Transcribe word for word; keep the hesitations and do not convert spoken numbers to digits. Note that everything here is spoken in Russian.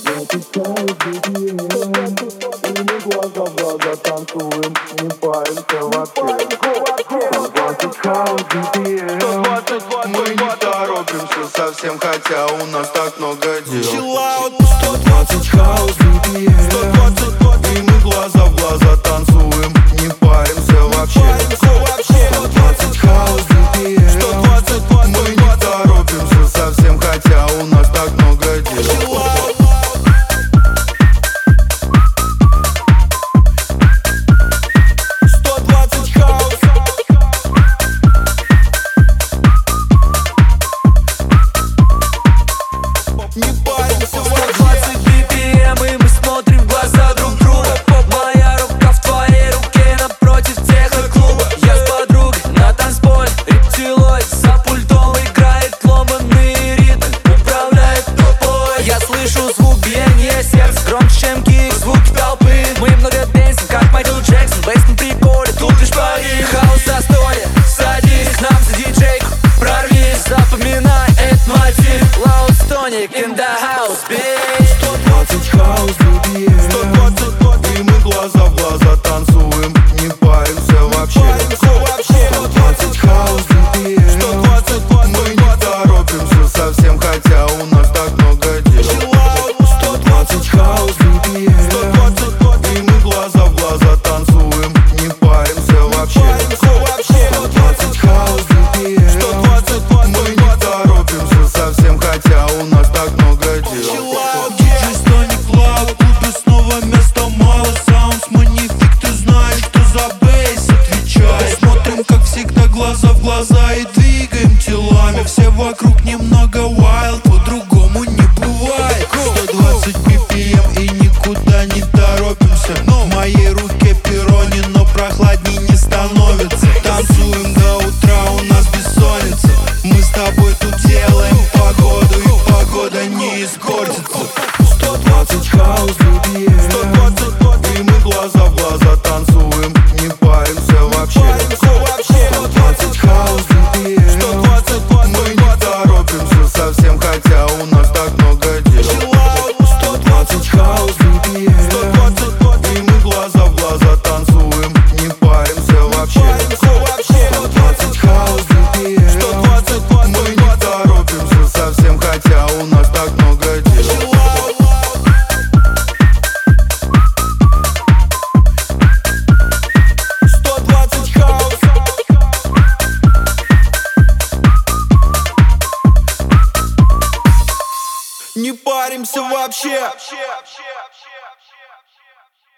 глаза в глаза танцуем, не паримся вообще. сто двадцать хаус би пи эм. Мы не торопимся совсем, хотя у нас так много дел. сто двадцать хаус би пи эм. сто двадцать, и мы глаза в глаза танцуем, не паримся вообще. сто двадцать хаус би пи эм. Мы не торопимся совсем, хотя у нас так много дел. In the house, bitch. сто двадцать хаус би пи эм. сто двадцать, и мы глаза в глаза танцуем, не паримся вообще. сто двадцать хаус би пи эм. Мы не торопимся совсем, хотя у нас так много дел. сто двадцать хаус би пи эм. И мы глаза в глаза танцуем, не паримся вообще. сто двадцать хаус би пи эм. Мы не торопимся совсем, хотя у нас так много дел. Диджей Стоник Лав, в клубе снова места мало. Саундс Манифик, ты знаешь, что за бейс отвечает. Смотрим, как всегда, глаза в глаза и двигаем телами. Все вокруг немного wild, по-другому не бывает. Сто двадцать би пи эм и никуда не торопимся. В моей руке перони, но прохладней не становится. Танцуем до утра, у нас бессонница. Мы с тобой тут делаем погоду, и погода не испортится. сто двадцать хаус би пи эм. И мы глаза в глаза танцуем, не паримся вообще. сто двадцать хаус би пи эм. Мы не торопимся совсем, хотя у нас так много дел. сто двадцать хаус би пи эм. И мы глаза в глаза танцуем, не паримся вообще. сто двадцать хаус би пи эм. Мы не торопимся совсем, хотя у нас так много дел. сто двадцать хаус. Не паримся вообще.